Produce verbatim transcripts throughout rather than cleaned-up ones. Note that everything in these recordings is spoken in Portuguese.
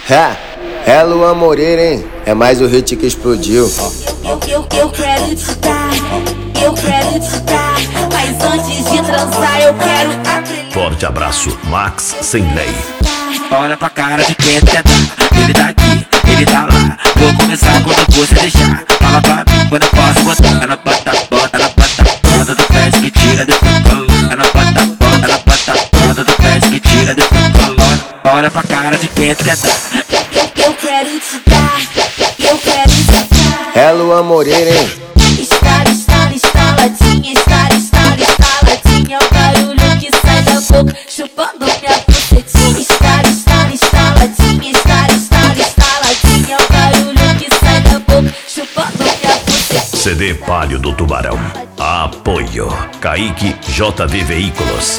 É, é Luan Moreira, hein? É mais o hit que explodiu. Eu, eu, eu quero te dar, eu quero te dar, mas antes de transar eu quero aprender. Forte abraço, Max Sem Lei. Olha pra cara de quem quer dar. Ele tá aqui, ele tá lá. Vou começar quando você deixar. Fala pra mim quando eu posso botar. Na bota, bota, na bota, bota do pé que tira do fogo. Na bota, bota, na bota, bota do pé que tira do fogo. Olha pra cara de quem quer dar. Eu, eu quero te dar, eu quero te dar. É Luan Moreira, hein? Estala, estala, estaladinha, estala, estala, estaladinha. É o barulho que sai da boca, chupando minha bucetinha. Estala, estala, estaladinha, estala, estala, estaladinha. É o barulho que sai da boca, chupando minha bucetinha. C D Palio do Tubarão. Apoio Kaique J V Veículos.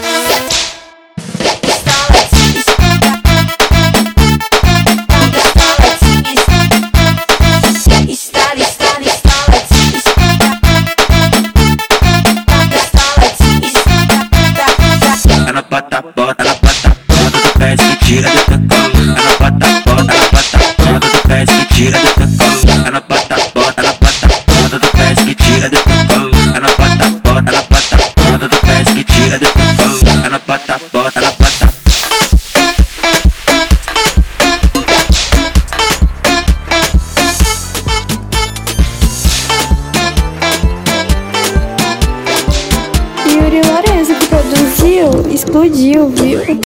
Bota, bota, na bota, bota do pé que tira do cocô. Na bota, bota, na bota, bota do pé que tira do cocô. Na bota, bota, na bota, bota do pé que tira do cocô. Na bota, bota, na bota, bota do pé que tira do cocô. Na bota, bota, na bota. Yuri Lourenço que produziu, explodiu, viu?